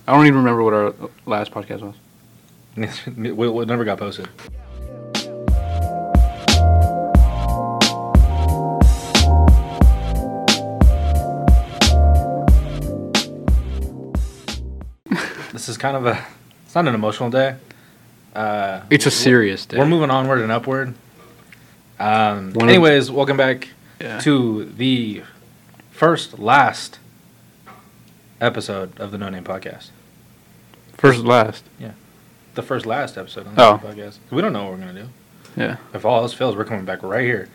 I don't even remember what our last podcast was. It never got posted. This is kind of it's not an emotional day. It's a serious day. We're moving onward and upward. Anyways, welcome back to the last episode of the No Name Podcast. First and last. Yeah. The last episode of the No Name Podcast. We don't know what we're going to do. Yeah. If all else fails, we're coming back right here.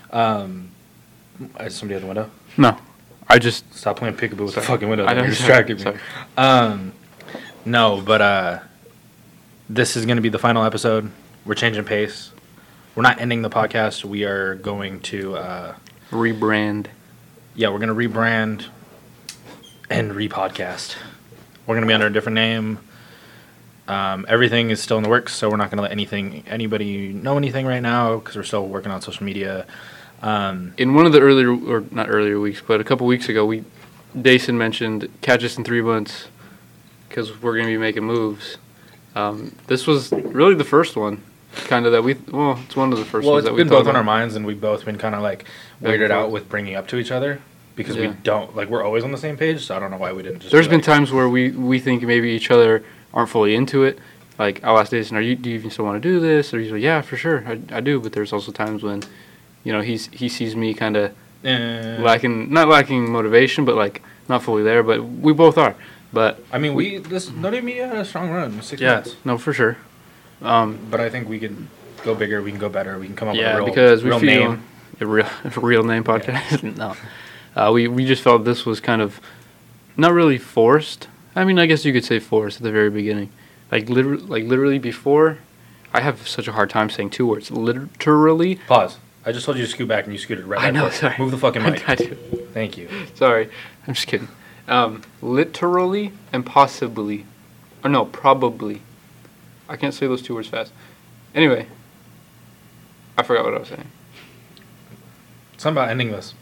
Is somebody at the window? No. I just... Stop playing peekaboo with the fucking window. I know. You're distracting me. Sorry. No, but this is going to be the final episode. We're changing pace. We're not ending the podcast. We are going to... rebrand. Yeah, we're going to rebrand and re-podcast. We're going to be under a different name. Everything is still in the works, so we're not going to let anybody know anything right now because we're still working on social media. In one of the not earlier weeks, but a couple weeks ago, Dason mentioned catch us in 3 months because we're going to be making moves. This was really the first one, kind of it's one of the first ones that we thought. Well, it's been both on our minds, and we've both been kind of like weirded out with bringing up to each other because we don't, we're always on the same page, so I don't know why we didn't just... There's been times where we think maybe each other aren't fully into it. Like, I'll ask Dason, do you even still want to do this? Or he's like, yeah, for sure, I do. But there's also times when, he sees me kind of not lacking motivation, but like not fully there. But we both are. But I mean, No Name had a strong run, 6 months. No, for sure. But I think we can go bigger, we can go better, we can come up with a real name. A real name podcast. Yeah. No, we just felt this was kind of not really forced. I mean, I guess you could say forced at the very beginning. Like literally before, I have such a hard time saying 2 words. Literally. Pause. I just told you to scoot back and you scooted right back. I know, sorry. Move the fucking mic. I do. Thank you. Sorry. I'm just kidding. Literally and possibly. Or no, probably. I can't say those 2 words fast. Anyway. I forgot what I was saying. Something about ending this.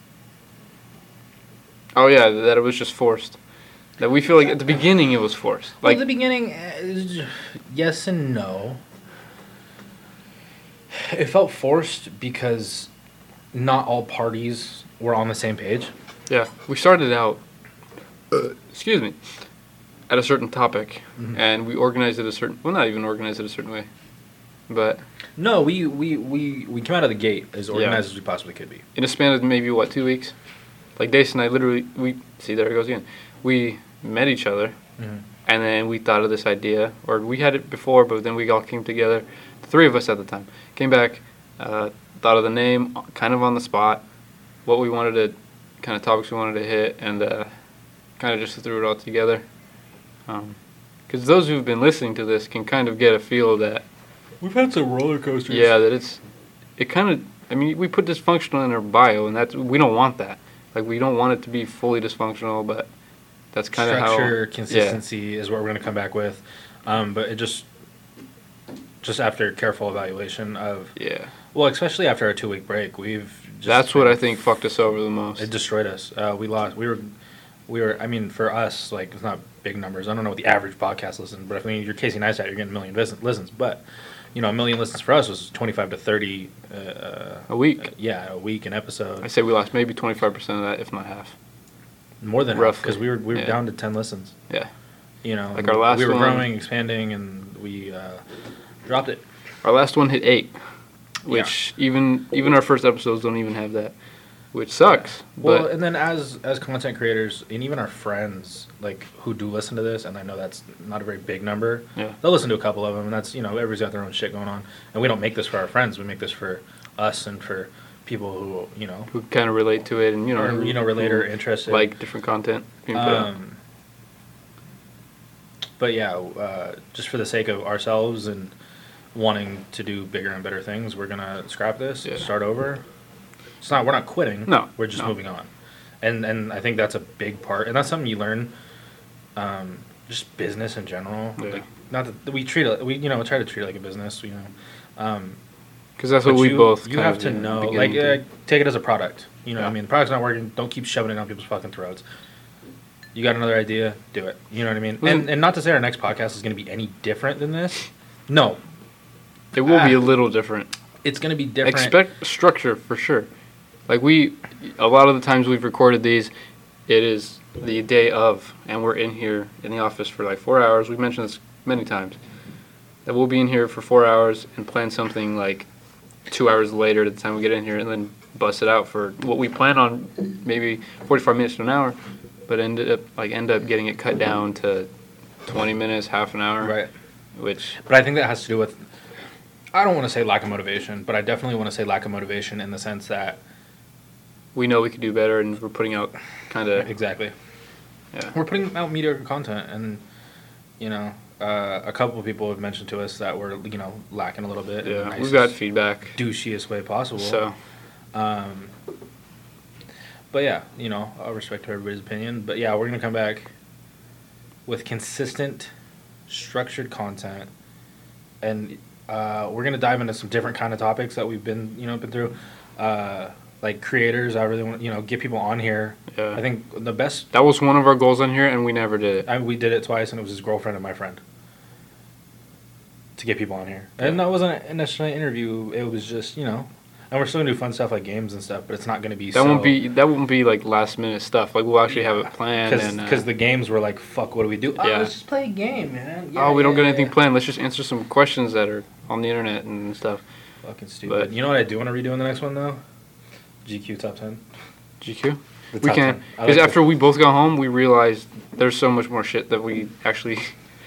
Oh, yeah, that it was just forced. That we feel like at the beginning it was forced. Well, at the beginning, yes and no. It felt forced because not all parties were on the same page. Yeah, we started out, excuse me, at a certain topic, and we organized it not even organized it a certain way, but... No, we came out of the gate as organized as we possibly could be. In a span of maybe, 2 weeks? Like, Dace and I literally, see, there it goes again. We met each other, and then we thought of this idea, or we had it before, but then we all came together, the 3 of us at the time, came back, thought of the name kind of on the spot, what we wanted to, kind of topics we wanted to hit, and kind of just threw it all together. Because those who've been listening to this can kind of get a feel that... We've had some roller coasters. Yeah, that it kind of, I mean, we put dysfunctional in our bio, and we don't want that. Like, we don't want it to be fully dysfunctional, but that's kind of how... Structure, consistency is what we're going to come back with. But it just after careful evaluation of... Yeah. Well, especially after our 2-week break, that's what I think fucked us over the most. It destroyed us. We lost. We were. I mean, for us, like, it's not big numbers. I don't know what the average podcast listens, but if you're Casey Neistat, you're getting 1 million listens. But 1 million listens for us was 25 to 30 a week. Yeah, a week, an episode. I say we lost maybe 25% of that, if not half. More than half, because we were down to 10 listens. Yeah. Like our last one. We were growing, expanding, and we dropped it. Our last one hit 8, which even our first episodes don't even have that, which sucks. Yeah. Well, and then as content creators, and even our friends, like, who do listen to this, and I know that's not a very big number, they'll listen to a couple of them, and that's, everybody's got their own shit going on. And we don't make this for our friends, we make this for us and for people who, who kind of relate to it and, relate or interested. Like different content being put out. But yeah, just for the sake of ourselves and wanting to do bigger and better things, we're going to scrap this, start over. We're not quitting. No. We're just moving on. And I think that's a big part. And that's something you learn, just business in general. Yeah. Like, not that we treat it, try to treat it like a business, Because that's what we both you have to know. Like, take it as a product. What I mean? The product's not working. Don't keep shoving it down people's fucking throats. You got another idea? Do it. You know what I mean? And not to say our next podcast is going to be any different than this. No. It will be a little different. It's going to be different. Expect structure for sure. Like a lot of the times we've recorded these, it is the day of, and we're in here in the office for like 4 hours. We've mentioned this many times. That we'll be in here for 4 hours and plan something like 2 hours later at the time we get in here, and then bust it out for what we plan on maybe 45 minutes to an hour, but end up getting it cut down to 20 minutes, half an hour. Right. But I think that has to do with, I don't want to say lack of motivation, but I definitely want to say lack of motivation in the sense that we know we could do better, and we're putting out kind of... Exactly. Yeah. We're putting out mediocre content, and, you know, a couple of people have mentioned to us that we're, you know, lacking a little bit. Yeah, we've got feedback. Douchiest way possible. So... but yeah, you know, I'll respect everybody's opinion. But yeah, we're going to come back with consistent, structured content. And we're going to dive into some different kind of topics that we've been through. Like creators, I really want to, get people on here. Yeah. I think the best... That was one of our goals on here, and we never did it. We did it twice, and it was his girlfriend and my friend. To get people on here. Yeah. And that wasn't necessarily an interview. It was just, and we're still going to do fun stuff like games and stuff, but it's not going to be that won't be like last minute stuff. Like we'll actually have it planned. Because the games were like, fuck, what do we do? Yeah. Let's just play a game, man. Yeah, we don't get anything planned. Let's just answer some questions that are on the internet and stuff. Fucking stupid. But you know what I do want to redo in the next one, though? GQ Top 10. GQ? We can. Because after we both got home, we realized there's so much more shit that we actually,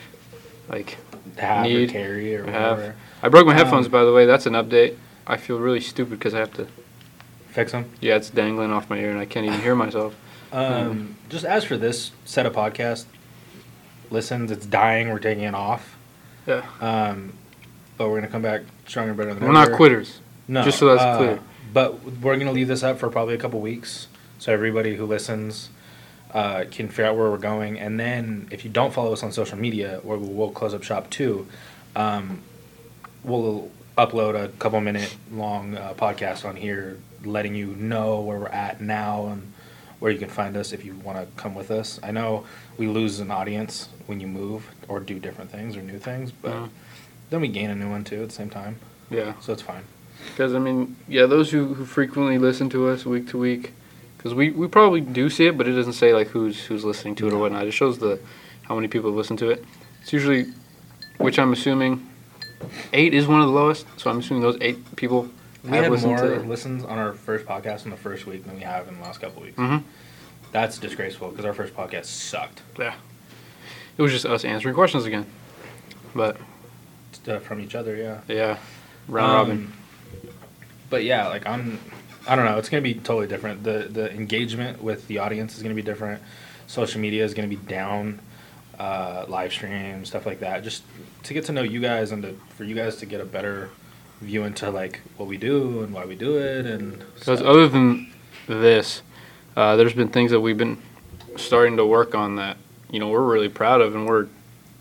need. Or carry or whatever. I broke my headphones, by the way. That's an update. I feel really stupid because I have to... Fix them? Yeah, it's dangling off my ear and I can't even hear myself. Just as for this set of podcast listens, it's dying. We're taking it off. Yeah. But we're going to come back stronger, better than ever. We're not quitters. No. Just so that's clear. But we're going to leave this up for probably a couple weeks so everybody who listens can figure out where we're going. And then if you don't follow us on social media, where we'll close up shop too, we'll upload a couple minute long podcast on here letting you know where we're at now and where you can find us if you want to come with us. I know we lose an audience when you move or do different things or new things, but then we gain a new one too at the same time. Yeah. So it's fine. Because, those who frequently listen to us week to week, because we probably do see it, but it doesn't say, who's listening to it or whatnot. It shows how many people listen to it. It's usually, which I'm assuming, 8 is one of the lowest, so I'm assuming those 8 people have listened to it. We had more listens on our first podcast in the first week than we have in the last couple weeks. Mm-hmm. That's disgraceful, because our first podcast sucked. Yeah. It was just us answering questions again. But... from each other, yeah. Yeah. Round robin. But yeah, I don't know. It's going to be totally different. The engagement with the audience is going to be different. Social media is going to be down. Live stream, stuff like that. Just to get to know you guys and for you guys to get a better view into what we do and why we do it. And because other than this, there's been things that we've been starting to work on that we're really proud of, and we're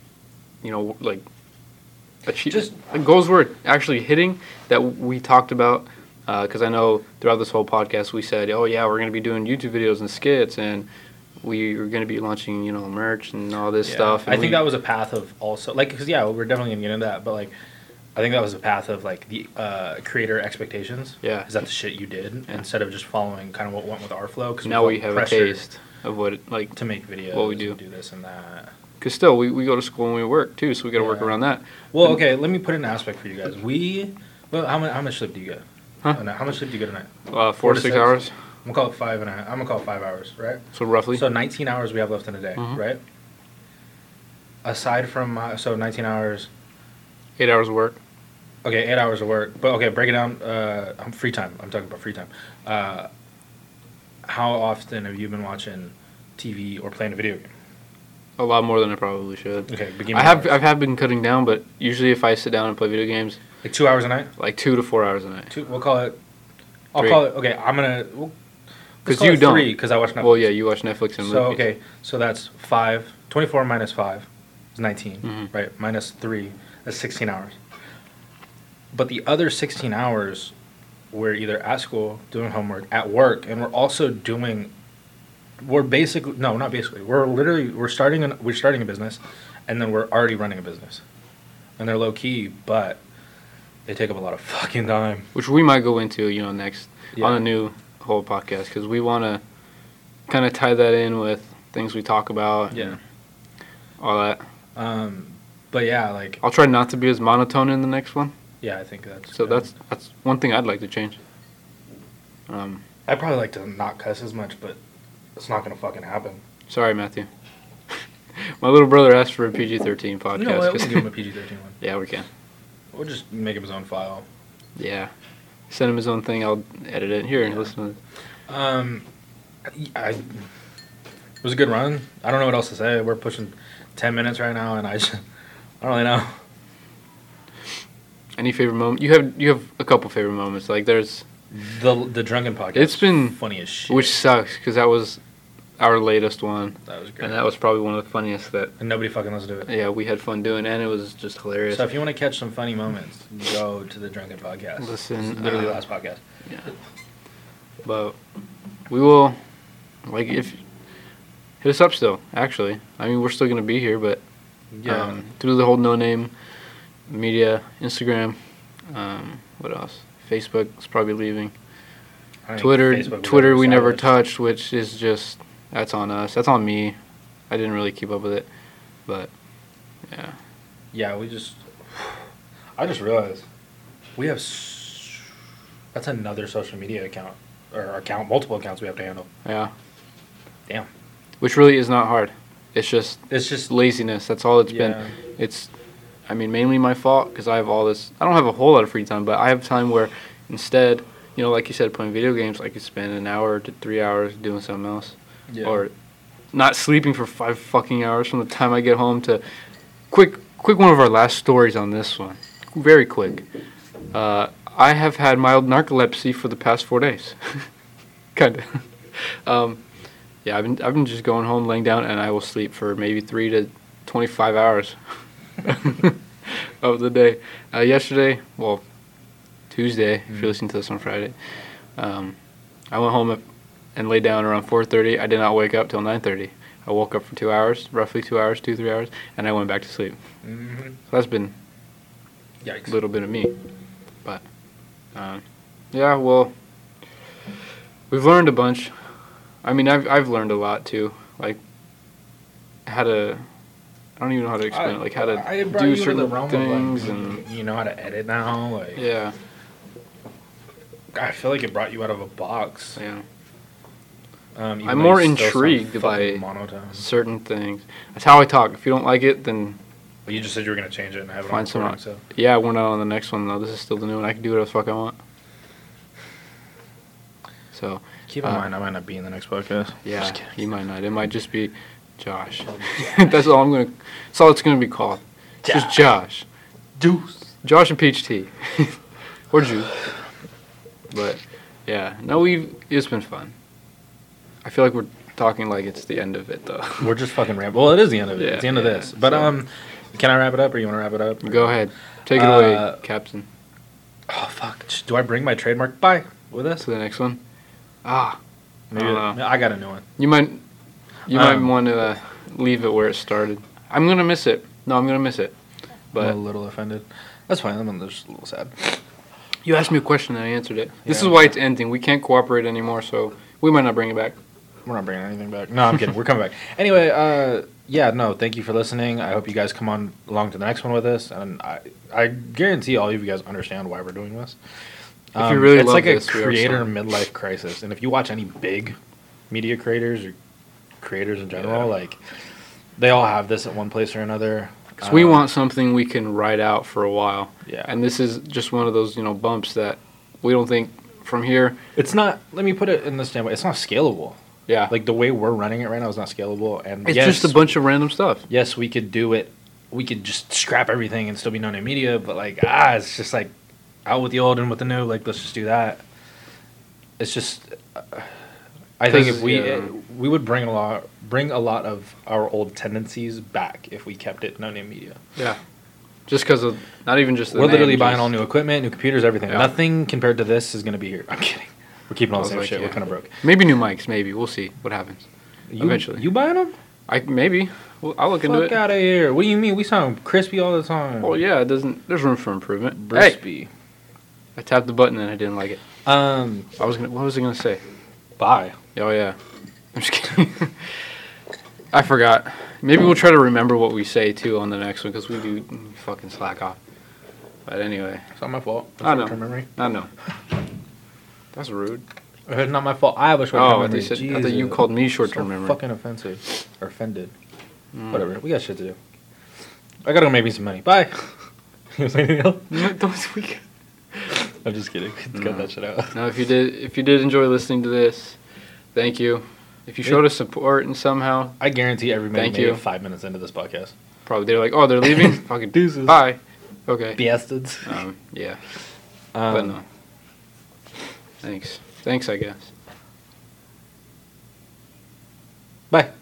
goals we're actually hitting that we talked about. Because I know throughout this whole podcast we said, oh yeah, we're going to be doing YouTube videos and skits, and we were going to be launching, merch and all this stuff. And I think that was a path of also, because we're definitely going to get into that, but I think that was a path of the creator expectations. Yeah. Is that the shit you did instead of just following kind of what went with our flow? Because now we have a taste of what to make videos, what we do this and that. Because still, we go to school and we work too, so we got to work around that. Well, okay, let me put an aspect for you guys. How much sleep do you get? Huh? How much sleep do you get a night? 4 to 6 hours. I'm gonna call it 5 I'm gonna call it 5 hours, right? So roughly. So 19 hours we have left in a day, right? Aside from 19 hours. 8 hours of work. Okay, 8 hours of work. But okay, break it down. Free time. I'm talking about free time. How often have you been watching TV or playing a video game? A lot more than I probably should. Okay, I have been cutting down, but usually if I sit down and play video games, 2 hours a night. 2 to 4 hours a night. We'll call it. I'll 3. call it. Okay, I'm gonna. Because you don't. 3 because I watch Netflix. Well, yeah, you watch Netflix and so movies. Okay, so that's 5. 24 minus 5 is 19, right? Minus 3, that's 16 hours. But the other 16 hours, we're either at school doing homework, at work, and we're also doing we're basically no, not basically. We're starting a business, and then we're already running a business, and they're low key, but they take up a lot of fucking time. Which we might go into, next on a new whole podcast, because we want to kind of tie that in with things we talk about. Yeah. All that. But yeah, like I'll try not to be as monotone in the next one. Yeah, I think that's so. Good. That's one thing I'd like to change. I'd probably like to not cuss as much, but it's not gonna fucking happen. Sorry, Matthew. My little brother asked for a PG-13 podcast. You know what? We'll give him a PG-13 one. Yeah, we can. We'll just make him his own file. Yeah. Send him his own thing. I'll edit it here and listen to it. It was a good run. I don't know what else to say. We're pushing 10 minutes right now, and I don't really know. Any favorite moment? You have a couple favorite moments. Like there's the drunken podcast. It's been funny as shit. Which sucks because that was our latest one. That was great. And that was probably one of the funniest that. And nobody fucking listened to it. Yeah, we had fun doing, and it was just hilarious. So if you want to catch some funny moments, go to the drunken podcast. Listen, it's literally the last podcast. Yeah. But we will, if hit us up still. Actually, I mean we're still gonna be here, but through the whole No Name Media, Instagram, what else? Facebook is probably leaving. Twitter we never touched, which is just that's on us. That's on me. I didn't really keep up with it, but yeah. Yeah, I just realized we have. That's another social media account multiple accounts we have to handle. Yeah. Damn. Which really is not hard. It's just laziness. That's all it's been. It's, I mean, mainly my fault because I have all this. I don't have a whole lot of free time, but I have time where instead, like you said, playing video games, I could spend an hour to 3 hours doing something else, or not sleeping for 5 fucking hours from the time I get home to quick one of our last stories on this one. Very quick. I have had mild narcolepsy for the past 4 days. Kind of. Yeah, I've been just going home, laying down, and I will sleep for maybe 3 to 25 hours of the day. Yesterday, Tuesday, if you're listening to this on Friday, I went home and laid down around 4:30. I did not wake up till 9:30. I woke up for 2 hours, roughly 2 hours, 2-3 hours, and I went back to sleep. Mm-hmm. So that's been a little bit of me. But, we've learned a bunch. I mean, I've learned a lot too. Like, I don't even know how to explain it. Like how to do certain things, and you know how to edit now. Like, yeah. I feel like it brought you out of a box. Yeah. I'm more intrigued by certain things. That's how I talk. If you don't like it, then. Well, you just said you were gonna change it and have it on recording, so. Yeah, we're not on the next one though. This is still the new one. I can do whatever the fuck I want. So. Keep in mind, I might not be in the next podcast. Yeah, you might not. It might just be Josh. That's all That's all it's gonna be called. Josh. Just Josh. Juice. Josh and Peach Tea. Or Juice. But yeah, no, it's been fun. I feel like we're talking like it's the end of it though. We're just fucking rambling. Well, it is the end of it. Yeah, it's the end of this. But can I wrap it up, or you want to wrap it up? Go ahead. Take it away, Captain. Oh fuck! Do I bring my trademark by with us to the next one? Maybe I got a new one. You might want to leave it where it started. I'm gonna miss it. No, I'm gonna miss it. But I'm a little offended. That's fine. I'm just a little sad. You asked me a question and I answered it. This is why it's ending. We can't cooperate anymore, so we might not bring it back. We're not bringing anything back. No, I'm kidding. We're coming back. Anyway, thank you for listening. I hope you guys come on along to the next one with us, and I guarantee all of you guys understand why we're doing this. If you really it's love like this, a creator midlife crisis, and if you watch any big media creators or creators in general, like they all have this at one place or another. So we want something we can ride out for a while. Yeah. And this is just one of those, bumps that we don't think from here. It's not. Let me put it in this standpoint. It's not scalable. Yeah. Like the way we're running it right now is not scalable, and it's just a bunch of random stuff. Yes, we could do it. We could just scrap everything and still be No Name Media, but it's just like. Out with the old and with the new, let's just do that. It's just, I think if we would bring a lot of our old tendencies back if we kept it No Name Media. Yeah, just because of not even just. We're literally buying all new equipment, new computers, everything. Yeah. Nothing compared to this is going to be here. I'm kidding. We're keeping all the same shit. Yeah. We're kind of broke. Maybe new mics. Maybe we'll see what happens. eventually. You buying them? Maybe. Well, I'll look into it. Fuck out of here. What do you mean? We sound crispy all the time. Well, yeah, there's room for improvement. Crispy. Hey, I tapped the button and I didn't like it. What was I gonna say? Bye. Oh yeah. I'm just kidding. I forgot. Maybe we'll try to remember what we say too on the next one because we do fucking slack off. But anyway, it's not my fault. I know. I know. That's rude. It's not my fault. I have a short-term memory. I thought you called me short-term memory. Fucking offensive or offended. Whatever. We got shit to do. I gotta go make me some money. Bye. You want anything else? No, don't we? I'm just kidding. Cut that shit out. No, if you did enjoy listening to this, thank you. If you showed us support and somehow, I guarantee everybody made 5 minutes into this podcast. Probably they're like, oh, they're leaving. Fucking deuces. Bye. Okay. Bastards. Yeah. But no. Thanks, I guess. Bye.